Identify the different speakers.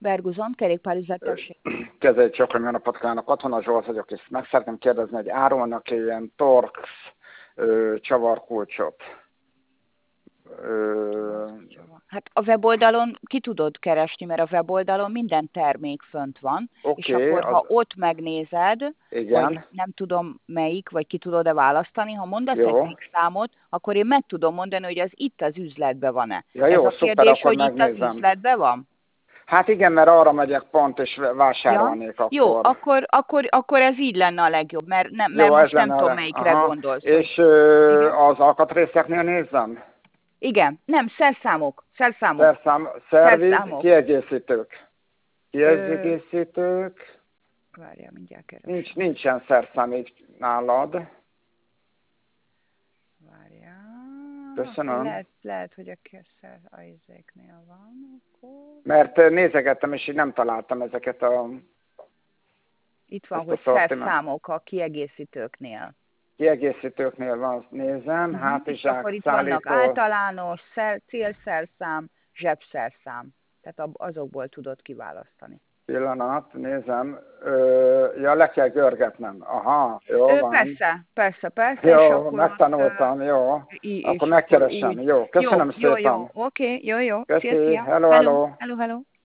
Speaker 1: Berguzon, kerékpárüzlet, tessék.
Speaker 2: Kezelj csak, hogy napot kívánok. Katona Zsolt vagyok, és meg szeretném kérdezni, hogy árulnak ilyen Torx csavarkulcsot?
Speaker 1: Hát a weboldalon ki tudod keresni, mert a weboldalon minden termék fönt van, és akkor ha ott megnézed,
Speaker 2: igen.
Speaker 1: vagy nem tudom melyik, vagy ki tudod-e választani, ha mondasz egy számot, akkor én meg tudom mondani, hogy az itt az üzletben van-e.
Speaker 2: Ja, jó,
Speaker 1: ez a kérdés,
Speaker 2: szuper,
Speaker 1: hogy itt az üzletben van?
Speaker 2: Hát igen, mert arra megyek pont, és vásárolnék
Speaker 1: ja?
Speaker 2: akkor.
Speaker 1: Jó, akkor ez így lenne a legjobb, mert most nem tudom, melyikre gondolsz.
Speaker 2: És az alkatrészeknél nézzem?
Speaker 1: Igen, nem, szerszámok.
Speaker 2: Szerviz, kiegészítők.
Speaker 1: Várjál, mindjárt keresem.
Speaker 2: Nincsen szerszám így nálad.
Speaker 1: Várjál.
Speaker 2: Köszönöm.
Speaker 1: Lehet, hogy a izéknél van. Akkor...
Speaker 2: Mert nézegettem, és így nem találtam ezeket a...
Speaker 1: Itt van, hogy szerszámok a kiegészítőknél.
Speaker 2: Kiegészítőknél van, nézem, hátizsák,
Speaker 1: akkor itt vannak általános, célszerszám, zsebszerszám. Tehát azokból tudod kiválasztani.
Speaker 2: Pillanat, nézem. Ja, le kell görgetnem. Aha, jó van.
Speaker 1: Persze.
Speaker 2: Jó, megtanultam, jó. Akkor megkeresem, jó. Köszönöm szépen.
Speaker 1: Jó, oké, jó.
Speaker 2: Köszi, hello.
Speaker 1: Hello.